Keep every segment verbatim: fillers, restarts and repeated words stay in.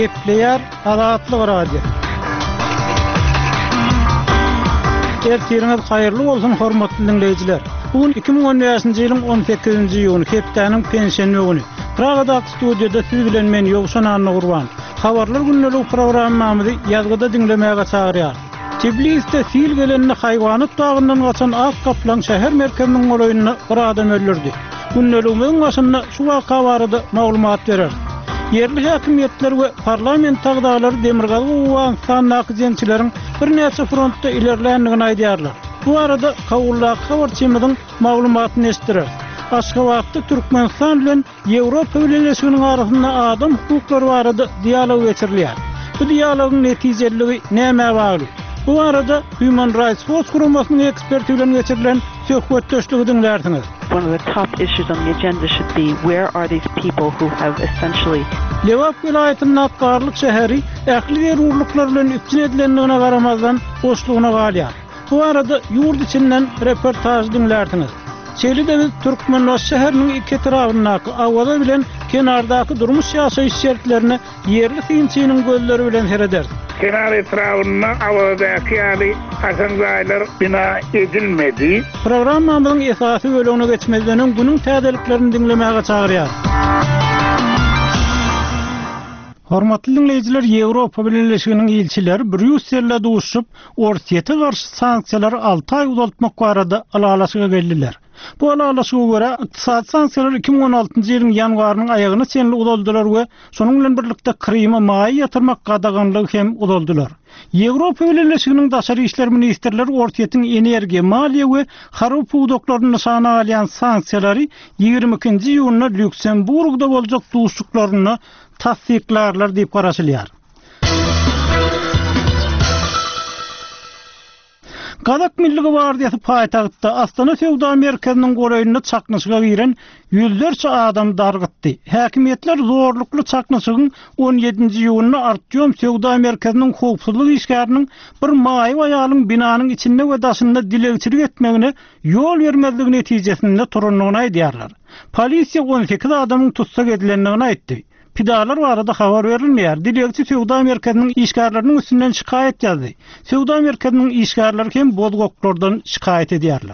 Gepleyer Azatlyk Radio. Ertiriniz hayırlı bolsun hormatly dinleyijiler. Bugün iki bin on beşinji ýylyň on sekizinji ýylyň hepdeniň pensiýa güni. Pragada studiýada siz bilen men Ýogşan Anna Gurban. Habarlar günleri programmamyzy ýazgyda dinlemäge çagyrýar. Tbilisi'de sil gelenini haýwanat bagyndan gaçan ak kaplan şäher merkeziniň goloýuny bir adam öldürdi. Günleriňiň başynda şu waka barada maglumat berer. Yerli häkimetler we parlament tagdalary demirgal uwan sannaky jençileriň bir näçe frontda ilerleýändigini aýdýarlar. Bu arada Kawulla habarçymyň maglumatyny eşdirer. Aşgabatda Türkmenistan bilen Ýewropa Birleşiginiň arasynda adam hukuklary barada dialog geçirilýär. Bu dialogyň netijeligi näme bagly? Bu arada Human Rights Watch guramasynyň eksperti bilen geçirilen söhbetdeşligi dinlersiňiz. One of the top issues on the agenda should be where are these people who have essentially Lewap vilayatynyň Atgarlyk şäheri ähli urluklar bilen üpçün edilendigine garamazdan boşlugyna galýar. Bu arada ýurt içinden reportaj dinlersiňiz. Çelide biz Türkmenbaş şäheriniň iki etragynaky awada bilen kenardaky durmuş ýaşaýyş şertlerini yerli synçynyň gözleri bilen serederiz. Kenar etrafında avadaky ýaly hasangaýlar bina edilmedi. Programmamyzyň esasy bölümine geçmezden günüň täzeliklerini dinlemäge çagyrýar. Hormatly dinleyijiler, Ýewropa Birleşiginiň ilçileri Brüsselde duşup Orsiýete garşy sanksiýalary alty aý uzatmak barada alalaşyga geldiler. Bu alalaşyga görä ykdysady sanksiýalar iki bin on altynjy ýylyň ýanwarynyň aýagyna çenli uzaldylar we şonuň bilen birlikde Kryma maý ýatyrmak gadaganlygy hem uzaldylar. Ýewropa Birleşiginiň daşary işler ministrleri Orsiýetiň energiýa, maliýe we harup pugdoklaryny nişana alýan sanksiýalary ýygrimi ikinji ýylyna Lüksemburgda boljak duşuklaryny tasdiklarlar diýip garaşylýar. Gadak Milli Gwardiýasy paýtagtda Astana Sewda merkeziniň goloýuny çaknyşyga giren ýüzlerçe adam dargytdy. Häkimetler zorlukly çaknyşygyň on ýedinji ýylyna Artyom Sewda merkeziniň howpsuzlyk işgäriniň bir maýy aýalyň binanyň içinde we daşynda dilegçilik etmegine ýol bermezligi netijesinde turanlygyny aýdýarlar. Polisiýa on sekiz adamyň tutsak edilendigini aýtdy. Pidalar barada habar verilmeýär. Dilegçi Sewda merkeziniň işgärleriniň üstünden şikayet ýazdy. Sewda merkeziniň işgärleri hem bozgoklardan şikayet edýärler.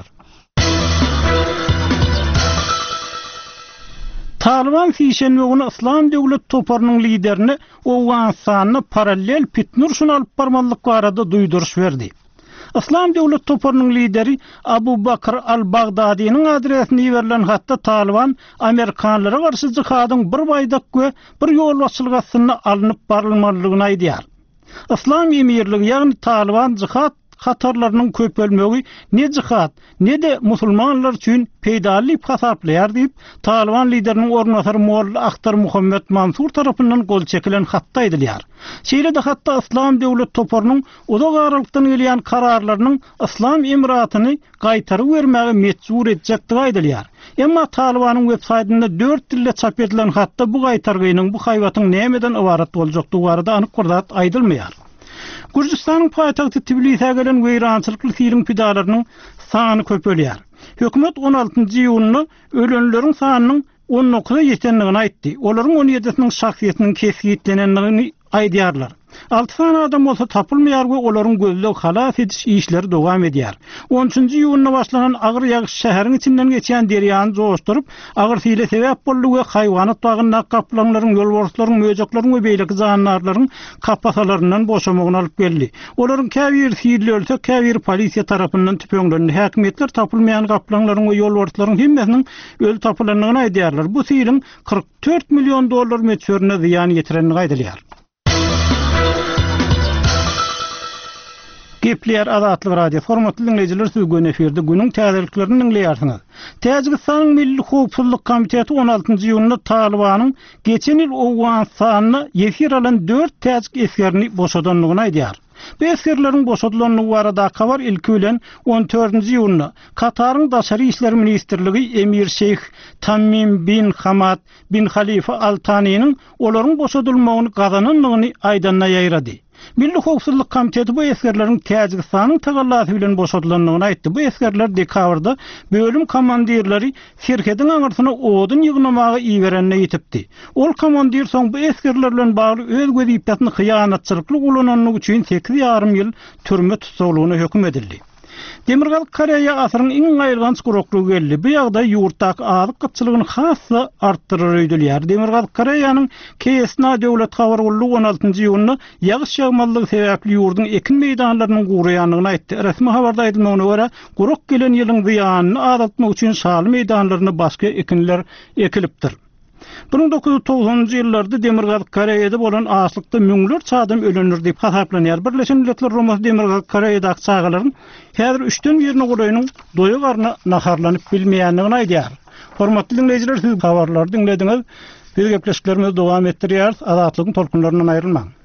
Taliban fişenme onu İslam Döwlet toparynyň liderini Owganistanyny paralel pitnur şunu alyp barmanlyk barada duýduruş berdi. İslam Döwlet toparynyň lideri Abu Bakr al-Baghdadi'nin adresine ýiberilen hatda Taliban Amerikanlara garşy jihadyň bir baýdak we bir ýol başçylygyny alınıp barylmalygyny aýdýar. İslam emirligi ýagny Taliban jihad hatarlarynyň köpelmegi ne jihad ne de musulmanlar üçin peýdallyk hasaplaýar diýip Taliban lideriniň ornatary Molla Akhtar Muhammed Mansur tarapyndan gol çekilen hatda aýdylýar. Şeýle-de hatda İslam Döwlet toparynyň uzak aralykdan gelýän kararlarynyň İslam emiratyny gaýtaryp bermäge mecbur etjekdigi aýdylýar. Emma Talibanyň web saýtynda dört dilde çap edilen hatda bu gaýtargynyň bu haýwatyň nämeden ibarat boljakdygy barada anyk gurdat aýdylmaýar. Gürjistanyň paýtagty Tbilisi'e gelen weýrançylykly film pidalarynyň sany köpelýär. Hökümet on altynjy ýylyny ölenleriň sanynyň on dokuza ýetendigini aýtdy. Olaryň on ýedisiniň şahsiýetiniň kesgitlenendigini aýdýarlar. Altı tane adam bolsa tapylmaýar we olaryň gözleg halas ediş işleri dowam edýär. on üçinji ýylyna başlanan agyr ýagyş şäheriň içinden geçýän derýany joşdurup, agyr sile sebäp boldy we haýwanat bagynda kaplanlaryň, ýolbarşlaryň, möjeklaryň we beýleki jandarlaryň kapasalarynyň boşamagyny alyp geldi. Olaryň käbir sile ölse, käbir polisiýa tarapyndan tüpeňlendi. Häkimetler tapylmaýan kaplanlaryň we ýolbarşlaryň hemmesiniň öl tapylanlygyny aýdýarlar. Bu siliň kırk dört milyon dollar meçhörüne ziýan ýetirenligi aýdylýar. Gepleyer Azatlyk Radio hormatly dinleyijiler, süýgün eferde günüň täzeliklerini dinleýärsiňiz. Täjikistanyň Milli Howpsuzlyk Komiteti on altynjy ýylyna Talibanyň geçen ýyl Owganistanyny ýefir alan dört täjik eskerini boşadanlygyny aýdýar. Bu eskerleriň boşadylanlygy barada habar ilki bilen on dördünji ýylyna Kataryň daşary işler ministrligi Emir Şeyh Tamim bin Hamad bin Khalifa Al Thani'nin olaryň boşadylmagyny gazananlygyny aýdanyna ýaýrady. Milli Howpsuzlyk Komiteti bu eskerleriň Täjikistanyň tagallaty bilen boşadylanlygyny aýtdy. Bu eskerler dekabrda bölüm komandirleri şirketiň aňyrsyna odun ýygnamagy iýerenine ýetipdi. Ol komandir soň bu eskerler bilen bagly öz göziýetini hyýanatçylykly ulananlygy üçin sekiz ýarym ýyl türme tutulgyny hökm edildi. Demirgal Koreýa asyryň iň gaýrgan çukuroklugy geldi. Bu ýagdaý ýurtdaky azyk gytçylygyny hasy artdyrar öýdülýär. Demirgal Koreýanyň K S N döwlet habargullygy on altynjy ýylyny ýagyş ýagmalygy sebäpli ýurdun ekin meýdanlarynyň guruýanlygyny aýtdy. Resmi habarda aýdylmagyna görä, guruk gelen ýylyň ziýanyny azaltmak üçin şaly meýdanlaryna başga ekinler ekilipdir. bin dokuz yüz togsonjy ýyllarda Demirgal Koreýada bolan açlykda müňler çadym ölenir diýip hasaplanýar. Birleşen Milletler Romas Demirgal Koreýadaky çağalaryň häzir üçden birini guraýynyň doýu garna naharlanyp bilmeýänligini aýdýar. Hormatly dinleýijiler, siz habarlary dinlediňiz. Biz gepleşiklerimizi dowam etdirýär. Azatlygyň tolkunlaryndan aýrylmaň.